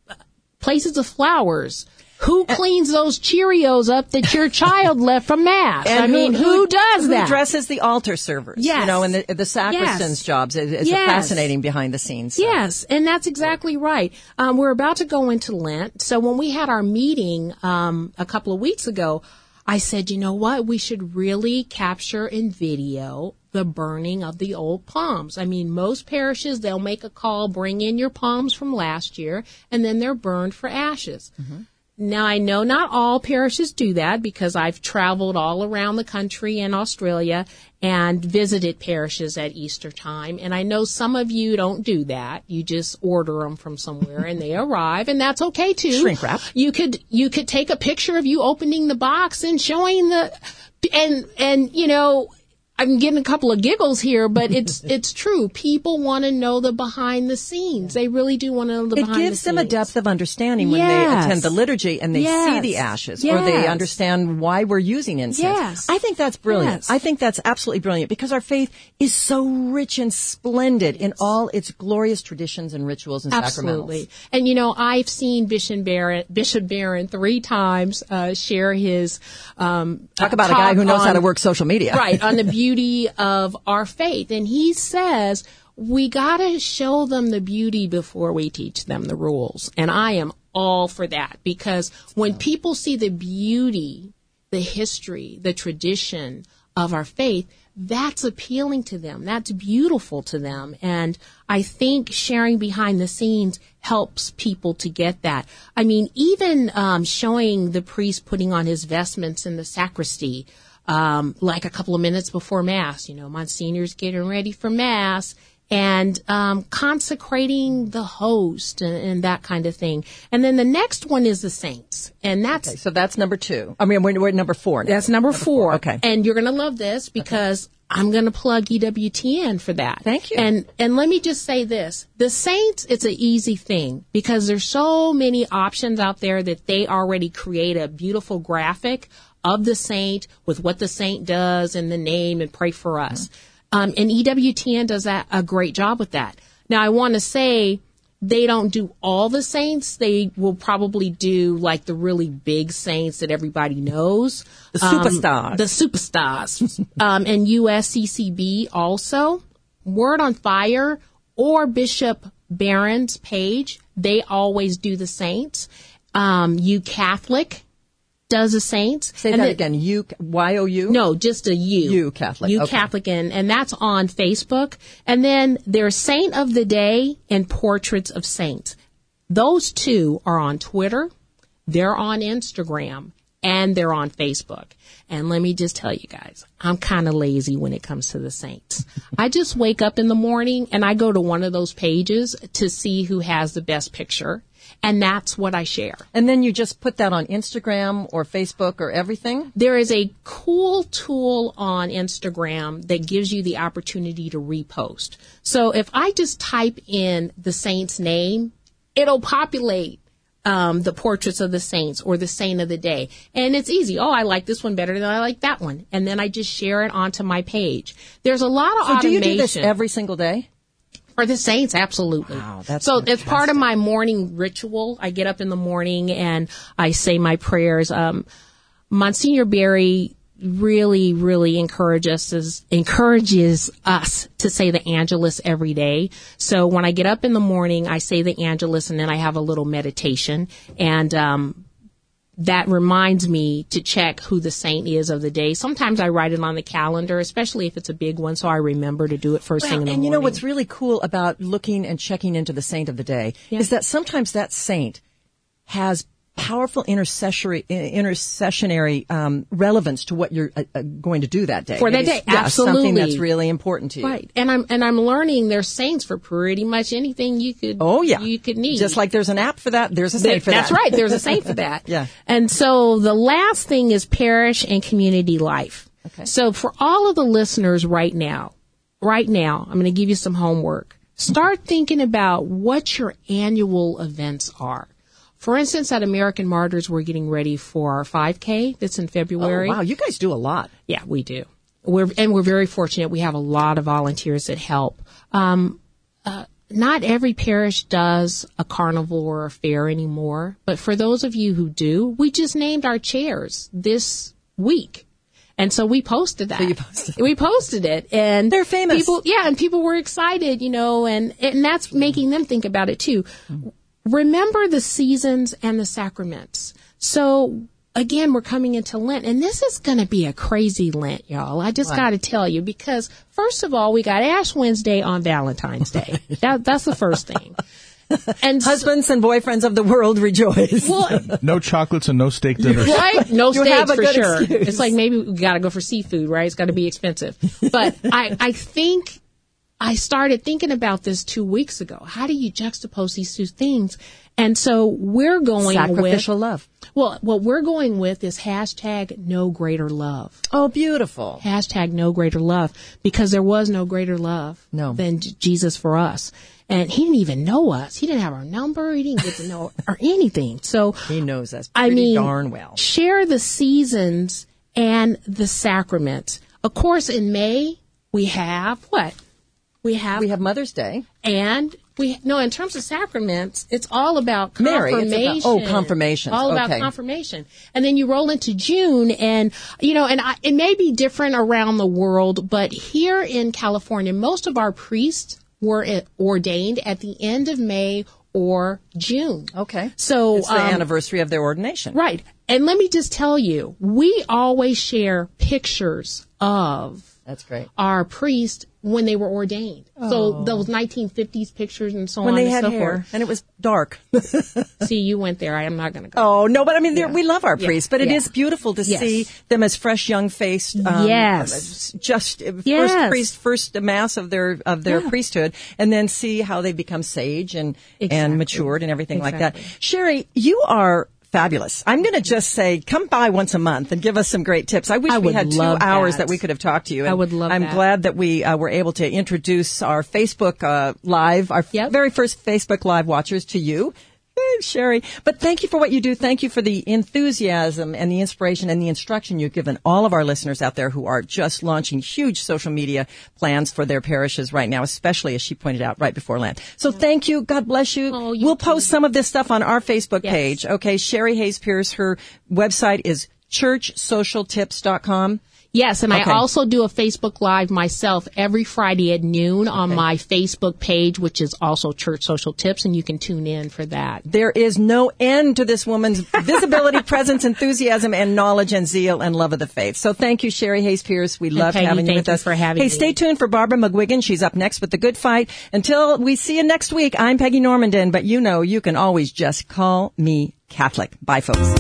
places the flowers? Who cleans those Cheerios up that your child left from Mass? And I who, mean, who, who does who that? Who dresses the altar servers? Yes. You know, and the, the sacristan's yes. jobs. It's yes. fascinating behind the scenes. So. Yes, and that's exactly right. Um, we're about to go into Lent. So when we had our meeting um, a couple of weeks ago, I said, you know what? We should really capture in video the burning of the old palms. I mean, most parishes, they'll make a call, bring in your palms from last year, and then they're burned for ashes. Mm-hmm. Now, I know not all parishes do that because I've traveled all around the country and Australia and visited parishes at Easter time. And I know some of you don't do that. You just order them from somewhere and they arrive, and that's okay too. Shrink wrap. You could, you could take a picture of you opening the box and showing the, and, and, you know, I'm getting a couple of giggles here, but it's it's true. People want to know the behind the scenes. They really do want to know the it behind the scenes. It gives them a depth of understanding when yes. they attend the liturgy and they yes. see the ashes, yes. or they understand why we're using incense. Yes. I think that's brilliant. Yes. I think that's absolutely brilliant because our faith is so rich and splendid in all its glorious traditions and rituals and Absolutely. sacramentals. And, you know, I've seen Bishop Barron, Bishop Barron three times uh, share his um, Talk about a guy who knows on, how to work social media. Right, on the beauty of our faith. And he says we got to show them the beauty before we teach them the rules. And I am all for that because when people see the beauty, the history, the tradition of our faith, that's appealing to them. That's beautiful to them. And I think sharing behind the scenes helps people to get that. I mean, even um, showing the priest putting on his vestments in the sacristy, um, like a couple of minutes before Mass, you know, Monsignor's getting ready for Mass, and um, consecrating the host and, and that kind of thing. And then the next one is the saints. And that's... Okay, so that's number two. I mean, we're, we're at number four now. That's number, number four. four. Okay. And you're going to love this because okay. I'm going to plug E W T N for that. Thank you. And and let me just say this. The saints, it's an easy thing because there's so many options out there that they already create a beautiful graphic of the saint with what the saint does and the name and pray for us. Mm-hmm. Um, and E W T N does that, a great job with that. Now, I want to say they don't do all the saints. They will probably do like the really big saints that everybody knows. The superstars. Um, the superstars. um, and U S C C B also. Word on Fire or Bishop Barron's page, they always do the saints. Um, U Catholic does the saints. Say and that the, again. U Y O U? No, just a U. U Catholic. U okay. Catholic, and, and that's on Facebook. And then there's Saint of the Day and Portraits of Saints. Those two are on Twitter, they're on Instagram, and they're on Facebook. And let me just tell you guys, I'm kind of lazy when it comes to the saints. I just wake up in the morning and I go to one of those pages to see who has the best picture. And that's what I share. And then you just put that on Instagram or Facebook or everything? There is a cool tool on Instagram that gives you the opportunity to repost. So if I just type in the saint's name, it'll populate um, the portraits of the saints or the saint of the day. And it's easy. Oh, I like this one better than I like that one. And then I just share it onto my page. There's a lot of so automation. Do you do this every single day? For the saints, absolutely. Wow, that's so fantastic. It's part of my morning ritual. I get up in the morning and I say my prayers. Um, Monsignor Barry really, really encourages us, encourages us to say the Angelus every day. So when I get up in the morning, I say the Angelus and then I have a little meditation. And um, that reminds me to check who the saint is of the day. Sometimes I write it on the calendar, especially if it's a big one, so I remember to do it first well, thing in the and morning. And you know what's really cool about looking and checking into the saint of the day yeah. is that sometimes that saint has powerful intercessory, intercessionary um, relevance to what you're uh, uh, going to do that day. For that it day, is, yeah, absolutely. Something that's really important to you. Right. And I'm and I'm learning there's saints for pretty much anything you could oh, yeah. you could need. Just like there's an app for that, there's a saint for that's that. That's right. There's a saint for that. Yeah. And so the last thing is parish and community life. Okay. So for all of the listeners right now, right now, I'm going to give you some homework. Start thinking about what your annual events are. For instance, at American Martyrs, we're getting ready for our five K that's in February. Oh, wow. You guys do a lot. Yeah, we do. We're, and we're very fortunate. We have a lot of volunteers that help. Um, uh, not every parish does a carnival or a fair anymore, but for those of you who do, we just named our chairs this week. And so we posted that. So you posted. We posted it, and they're famous. People, yeah, and people were excited, you know, and, and that's making them think about it too. Mm-hmm. Remember the seasons and the sacraments. So again, we're coming into Lent, and this is going to be a crazy Lent, y'all. I just got to tell you, because first of all, we got Ash Wednesday on Valentine's Day. that, that's the first thing. And husbands so, and boyfriends of the world rejoice. Well, no chocolates and no steak dinners. Right? No you steaks have a for good sure. Excuse. It's like maybe we got to go for seafood, right? It's got to be expensive. But I, I think I started thinking about this two weeks ago. How do you juxtapose these two things? And so we're going Sacrificial with, love. Well, what we're going with is hashtag no greater love. Oh, beautiful. Hashtag no greater love, because there was no greater love No. than J- Jesus for us. And he didn't even know us. He didn't have our number. He didn't get to know or anything. So He knows us I pretty mean, darn well. share the seasons and the sacraments. Of course, in May, we have what? We have, We have Mother's Day. and we, no, in terms of sacraments, it's all about Mary, it's confirmation. about- oh, confirmation. All about Okay. confirmation. And then you roll into June, and, you know, and I, it may be different around the world, but here in California, most of our priests were uh, ordained at the end of May or June. Okay. So, It's the um, anniversary of their ordination. Right. And let me just tell you, we always share pictures of That's great. our priest when they were ordained. So those nineteen fifties pictures and so When on they and had so hair, forth. and it was dark. See, you went there. I am not going to go. Oh, no, but I mean, they're Yeah. we love our Yeah. priests, but it Yeah. is beautiful to Yes. see them as fresh, young-faced. Um, Yes. Just uh, first Yes. priest, first mass of their of their Yeah. priesthood, and then see how they become sage and Exactly. and matured and everything like that. Exactly. Sherry, you are fabulous. I'm going to just say, come by once a month and give us some great tips. I wish I we would had two love hours that. that we could have talked to you. I And would love I'm that. glad that we uh, were able to introduce our Facebook uh, Live, our Yep. very first Facebook Live watchers to you. Hey, Sherry. But thank you for what you do. Thank you for the enthusiasm and the inspiration and the instruction you've given all of our listeners out there who are just launching huge social media plans for their parishes right now, especially, as she pointed out, right before Lent. So thank you. God bless you. Oh, you we'll too. post some of this stuff on our Facebook Yes. page. Okay. Sherry Hayes Pierce, her website is church social tips dot com. Yes, and Okay. I also do a Facebook Live myself every Friday at noon on Okay. my Facebook page, which is also Church Social Tips, and you can tune in for that. There is no end to this woman's visibility, presence, enthusiasm, and knowledge and zeal and love of the faith. So thank you, Sherry Hayes Pierce. We love Peggy, having you thank with you us. for having hey, me. stay tuned for Barbara McGuigan. She's up next with The Good Fight. Until we see you next week, I'm Peggy Normandin, but you know you can always just call me Catholic. Bye, folks.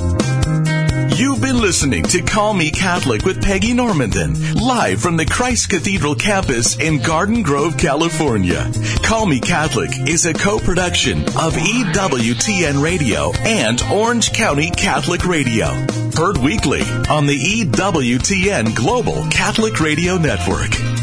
You've been listening to Call Me Catholic with Peggy Normandin, live from the Christ Cathedral campus in Garden Grove, California. Call Me Catholic is a co-production of E W T N Radio and Orange County Catholic Radio. Heard weekly on the E W T N Global Catholic Radio Network.